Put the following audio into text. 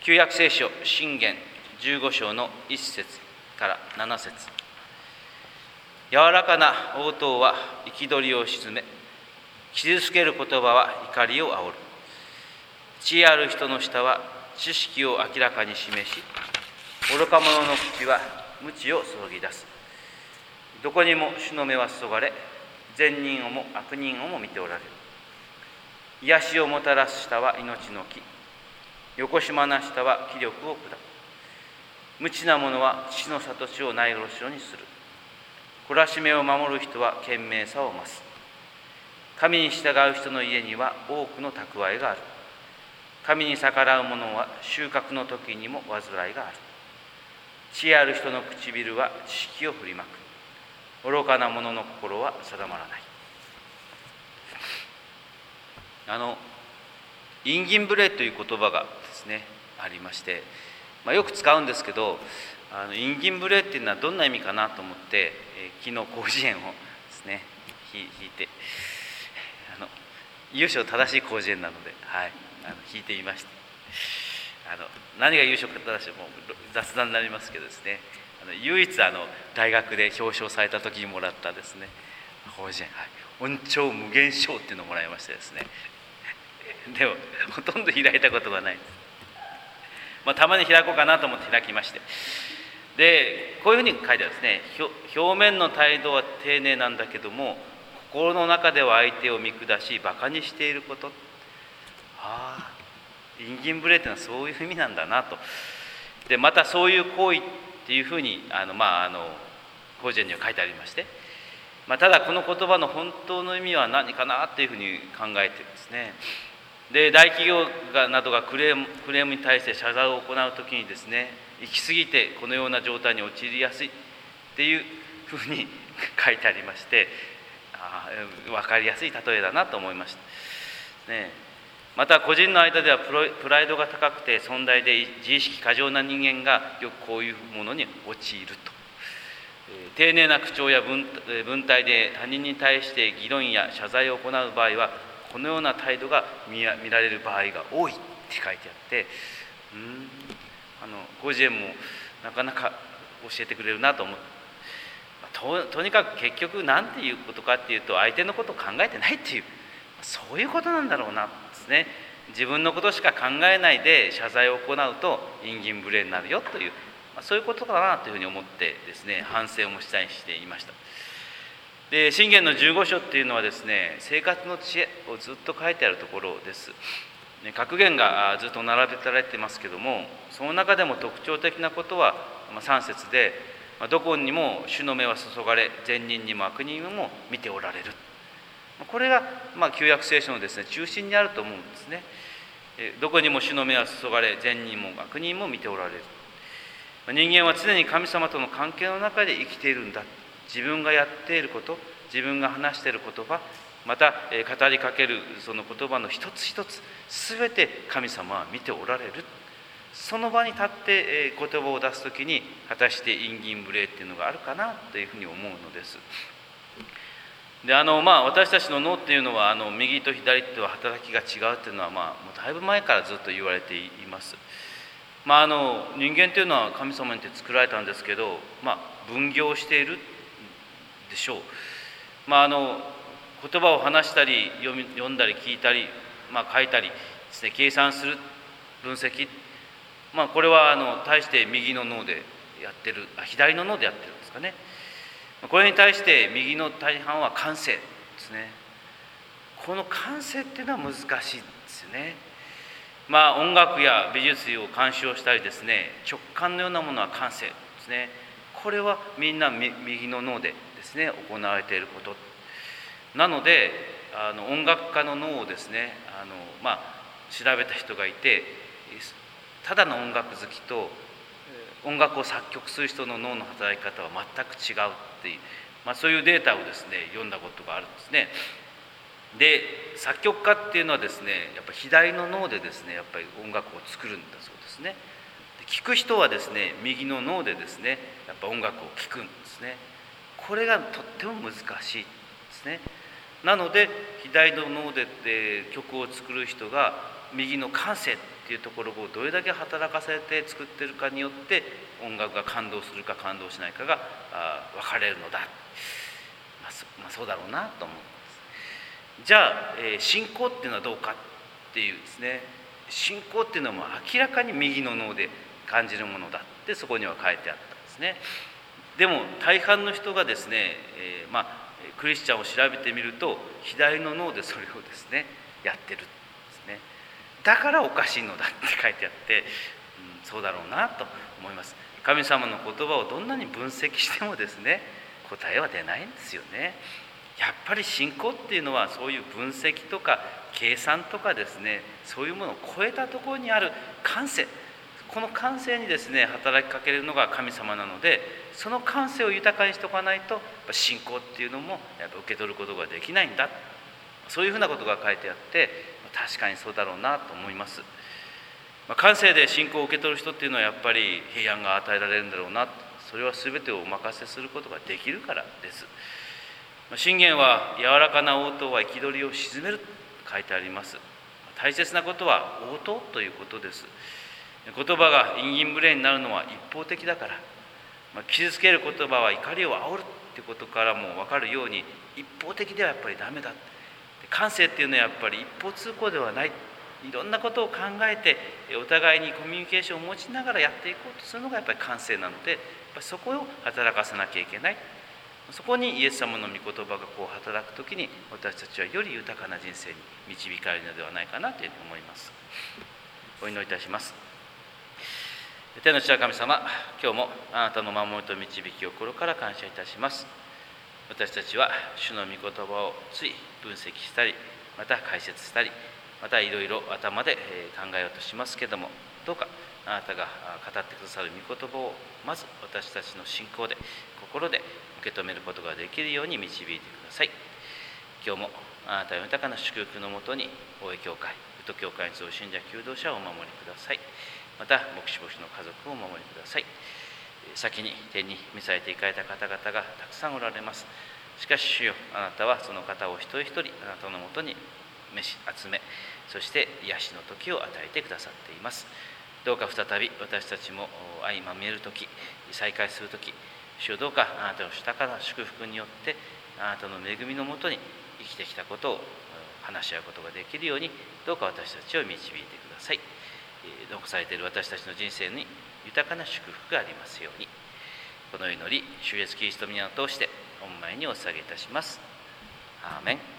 旧約聖書箴言15章の1節から7節。柔らかな応答は憤りを鎮め、傷つける言葉は怒りを煽る。知恵ある人の舌は知識を明らかに示し、愚か者の口は無知を注ぎ出す。どこにも主の目は注がれ、善人をも悪人をも見ておられる。癒しをもたらす舌は命の木、よこしまな舌は気力を砕く。無知な者は父の諭しをないがしろにする。懲らしめを守る人は賢明さを増す。神に従う人の家には多くの蓄えがある。神に逆らう者は収穫の時にも患いがある。知恵ある人の唇は知識を振りまく。愚かな者の心は定まらない。インギンブレという言葉がですねありまして、よく使うんですけど、インギンブレっていうのはどんな意味かなと思って、昨日広辞苑をですね引いて、優勝正しい広辞苑なので、引いてみました。何が優勝か正しいもう雑談になりますけどですね、唯一大学で表彰された時にもらったですね広辞苑、恩寵無限賞っていうのをもらいましてですね、でもほとんど開いたことがないです。たまに開こうかなと思って開きまして、でこういうふうに書いてあるんですね。表面の態度は丁寧なんだけども、心の中では相手を見下しバカにしていること。インギンブレっていうのはそういう意味なんだなと。でまたそういう行為っていうふうに広辞苑には書いてありまして、ただこの言葉の本当の意味は何かなというふうに考えてるんですね。で大企業などがクレームに対して謝罪を行うときにですね、行き過ぎてこのような状態に陥りやすいっていうふうに書いてありまして、分かりやすい例えだなと思いました、また個人の間ではプライドが高くて尊大で自意識過剰な人間がよくこういうものに陥ると。丁寧な口調や文体で他人に対して議論や謝罪を行う場合はこのような態度が見られる場合が多いって書いてあって、広辞苑もなかなか教えてくれるなと思って、とにかく結局何ていうことかっていうと、相手のことを考えてないっていう、そういうことなんだろうなですね。自分のことしか考えないで謝罪を行うとインギンブレになるよという、そういうことかなというふうに思ってですね、反省もしたりしていました。で箴言の15章っていうのはですね、生活の知恵をずっと書いてあるところです。格言がずっと並べられてますけども、その中でも特徴的なことは3節で、どこにも主の目は注がれ、善人にも悪人も見ておられる。これが旧約聖書のですね中心にあると思うんですね。どこにも主の目は注がれ、善人も悪人も見ておられる。人間は常に神様との関係の中で生きているんだ。自分がやっていること、自分が話している言葉、また語りかけるその言葉の一つ一つ、全て神様は見ておられる。その場に立って言葉を出すときに、果たしてインギンブレっていうのがあるかなというふうに思うのです。で私たちの脳っていうのは右と左とは働きが違うっていうのはもうだいぶ前からずっと言われています。人間というのは神様によって作られたんですけど、分業しているでしょう。言葉を話したり読んだり聞いたり、書いたりですね、計算する、分析、これは対して右の脳でやってる、左の脳でやってるんですかね。これに対して右の大半は感性ですね。この感性っていうのは難しいですよね。音楽や美術を鑑賞したりですね、直感のようなものは感性ですね。これはみんな右の脳でですね行われていることなので、音楽家の脳をですね調べた人がいて、ただの音楽好きと音楽を作曲する人の脳の働き方は全く違うっていう、そういうデータをですね読んだことがあるんですね。で作曲家っていうのはですね、やっぱり左の脳でですねやっぱり音楽を作るんだそうですね。聴く人はですね右の脳でですねやっぱ音楽を聴くんですね。これがとっても難しいですね。なので左の脳で曲を作る人が右の感性ってっていうところをどれだけ働かせて作ってるかによって音楽が感動するか感動しないかが分かれるのだ、そうだろうなと思います。じゃあ、信仰っていうのはどうかっていうですね、信仰っていうのはもう明らかに右の脳で感じるものだってそこには書いてあったんですね。でも大半の人がですね、クリスチャンを調べてみると左の脳でそれをですねやってるんですね。だからおかしいのだって書いてあって、そうだろうなと思います。神様の言葉をどんなに分析してもですね答えは出ないんですよね。やっぱり信仰っていうのはそういう分析とか計算とかですね、そういうものを超えたところにある感性、この感性にですね働きかけるのが神様なので、その感性を豊かにしておかないと信仰っていうのもやっぱ受け取ることができないんだ、そういうふうなことが書いてあって確かにそうだろうなと思います。感性で信仰を受け取る人っていうのはやっぱり平安が与えられるんだろうな、それは全てをお任せすることができるからです。箴言は柔らかな応答は憤りを鎮めると書いてあります。大切なことは応答ということです。言葉が陰銀無礼になるのは一方的だから、傷つける言葉は怒りを煽るってことからも分かるように一方的ではやっぱりダメだ。感性っていうのはやっぱり一方通行ではない、いろんなことを考えてお互いにコミュニケーションを持ちながらやっていこうとするのがやっぱり感性なので、やっぱりそこを働かせなきゃいけない。そこにイエス様の御言葉がこう働くときに私たちはより豊かな人生に導かれるのではないかなというふうに思います。お祈りいたします。天の父な神様、今日もあなたの守りと導きを心から感謝いたします。私たちは主の御言葉をつい分析したり、また解説したり、またいろいろ頭で考えようとしますけれども、どうかあなたが語ってくださる御言葉をまず私たちの信仰で心で受け止めることができるように導いてください。今日もあなたの豊かな祝福のもとに大江教会、宇都教会に集う信者求道者をお守りください。また牧師牧師の家族をお守りください。先に天に召されていかれた方々がたくさんおられます。しかし主よ、あなたはその方を一人一人あなたのもとに召し集め、そして癒しの時を与えてくださっています。どうか再び私たちも相まみえる時、再会する時、主よどうかあなたの豊かな祝福によってあなたの恵みのもとに生きてきたことを話し合うことができるように、どうか私たちを導いてください。残されている私たちの人生に豊かな祝福がありますように。この祈り、主イエスキリストの皆を通して御前にお捧げいたします。アーメン。